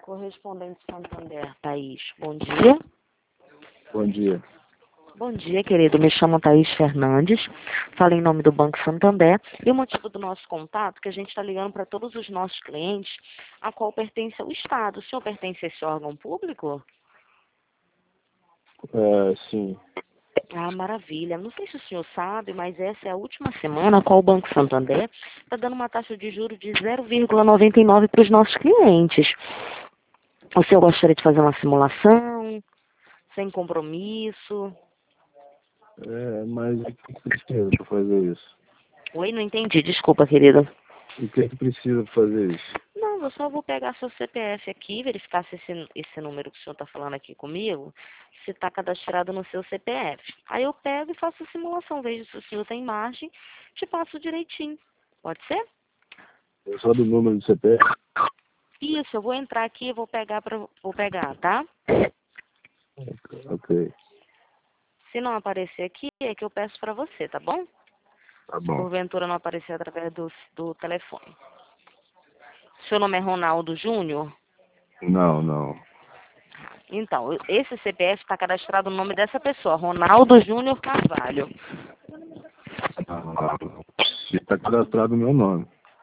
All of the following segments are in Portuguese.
Correspondente Santander, Thaís, bom dia. Bom dia. Bom dia, querido. Me chamo Thaís Fernandes, falo em nome do Banco Santander. E o motivo do nosso contato é que a gente está ligando para todos os nossos clientes, a qual pertence ao Estado. O senhor pertence a esse órgão público? Sim. Ah, maravilha. Não sei se o senhor sabe, mas essa é a última semana a qual o Banco Santander está dando uma taxa de juros de 0,99 para os nossos clientes. O senhor gostaria de fazer uma simulação, sem compromisso? Mas o que precisa para fazer isso? Oi, não entendi. Desculpa, querido. O que precisa para fazer isso? Não, eu só vou pegar seu CPF aqui, verificar se esse número que o senhor está falando aqui comigo, se está cadastrado no seu CPF. Aí eu pego e faço a simulação, vejo se o senhor tem margem, te passo direitinho. Pode ser? É só do número do CPF? Isso, eu vou entrar aqui e vou pegar, tá? Ok, Se não aparecer aqui, é que eu peço para você, tá bom? tá Se bom. porventura não aparecer através do telefone. Seu nome é Ronaldo Júnior? Não. Então, esse CPF está cadastrado no nome dessa pessoa, Ronaldo Júnior Carvalho. Se está cadastrado o meu nome.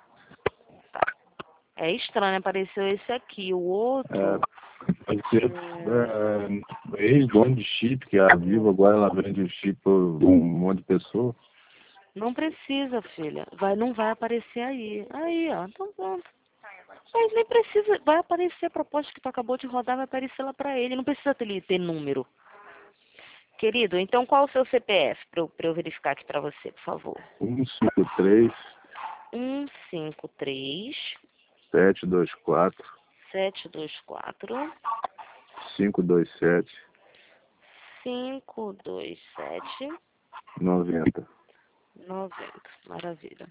É estranho, apareceu esse aqui, o outro. Pode ser ex-dono de chip, que a Vivo agora ela vende o chip para um monte de pessoa. Não precisa, filha. Não vai aparecer aí. Aí, ó. Então pronto. Mas nem precisa. Vai aparecer a proposta que tu acabou de rodar, vai aparecer lá pra ele. Não precisa ter número. Querido, então qual o seu CPF pra eu verificar aqui pra você, por favor? 153 153 724 724 527 527 90. 90. Maravilha.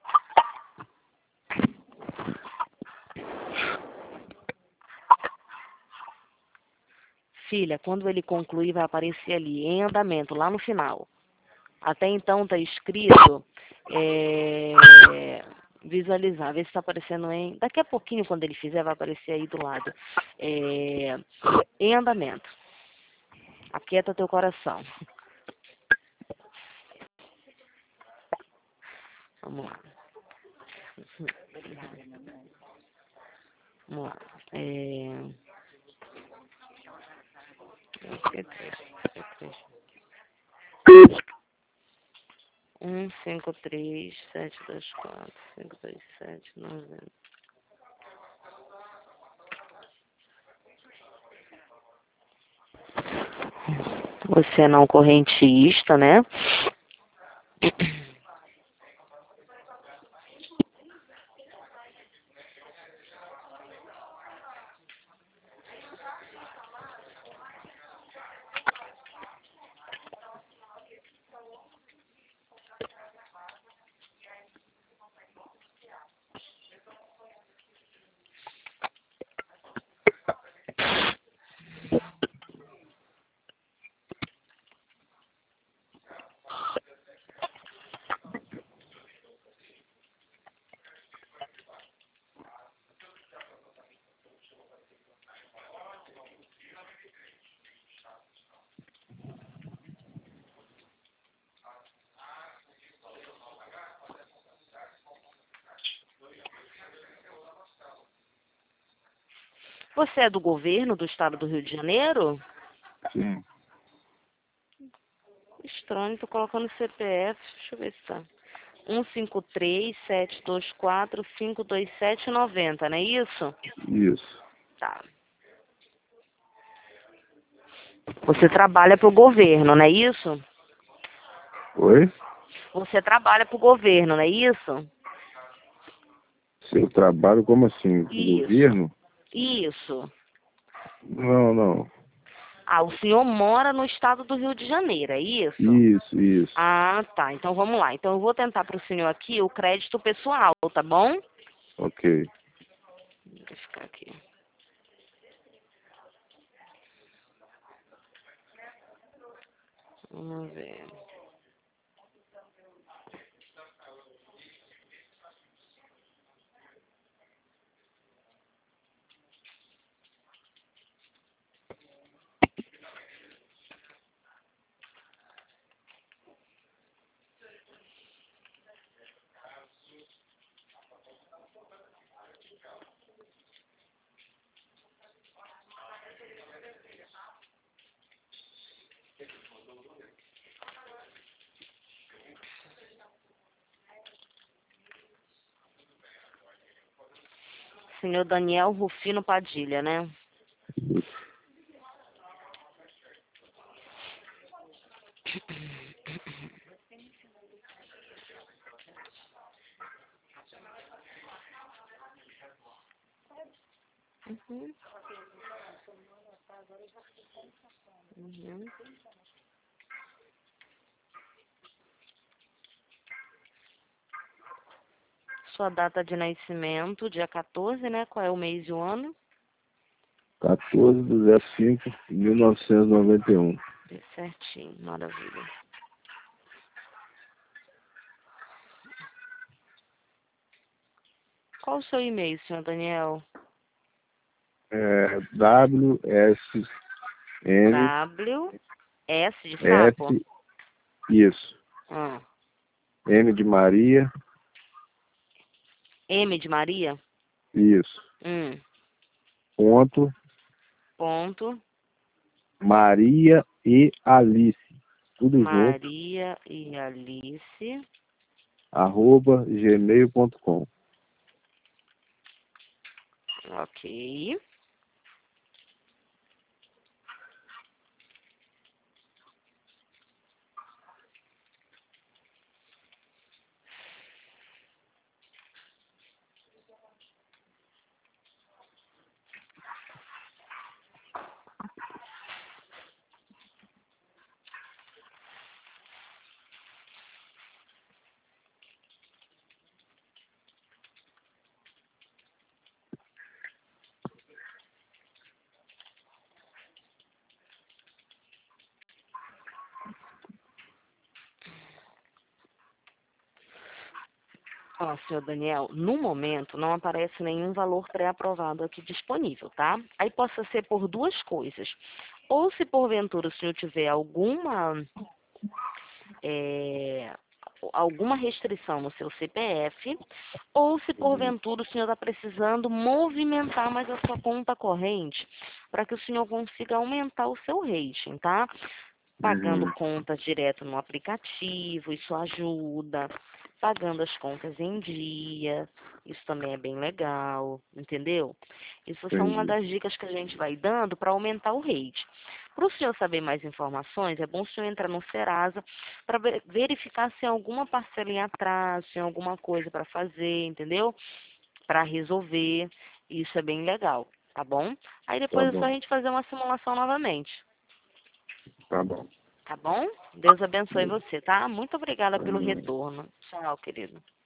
Filha, quando ele concluir, vai aparecer ali, em andamento, lá no final. Até então está escrito visualizar, ver se está aparecendo em... Daqui a pouquinho, quando ele fizer, vai aparecer aí do lado. Em andamento. Aquieta teu coração. Vamos lá. Vamos lá. 153 724 527 90. Você é não correntista, né? Você é do governo do estado do Rio de Janeiro? Sim. Estranho, tô colocando CPF, deixa eu ver se tá. 153 724 527 90, não é isso? Isso. Tá. Você trabalha pro governo, não é isso? Oi? Você trabalha pro governo, não é isso? Seu trabalho como assim? O Isso. governo? Isso. Não. Ah, o senhor mora no estado do Rio de Janeiro, é isso? Isso. Ah, tá. Então vamos lá. Então eu vou tentar pro senhor aqui o crédito pessoal, tá bom? Ok. Deixa eu ficar aqui. Vamos ver. Senhor Daniel Rufino Padilha, né? Uhum. Uhum. Sua data de nascimento, dia 14, né? Qual é o mês e o ano? 14/05/1991. Certinho, maravilha. Qual o seu e-mail, senhor Daniel? WSN W, S de sapo? S, isso. Ah. M de Maria, M de Maria? isso. Ponto, Ponto. Maria e Alice, tudo junto, Maria e Alice. @gmail.com. Ok. Ó, senhor Daniel, no momento não aparece nenhum valor pré-aprovado aqui disponível, tá? Aí possa ser por duas coisas. Ou se porventura o senhor tiver alguma restrição no seu CPF, ou se porventura o senhor está precisando movimentar mais a sua conta corrente para que o senhor consiga aumentar o seu rating, tá? Pagando contas direto no aplicativo, isso ajuda. Pagando as contas em dia, isso também é bem legal, entendeu? Isso são uma das dicas que a gente vai dando para aumentar o rate. Para o senhor saber mais informações, é bom o senhor entrar no Serasa para verificar se tem alguma parcela em atraso, se tem alguma coisa para fazer, entendeu? Para resolver, isso é bem legal, tá bom? Aí Tá depois é só a bom, gente fazer uma simulação novamente. tá bom. Tá bom? Deus abençoe você, tá? Muito obrigada pelo retorno. Tchau, querido.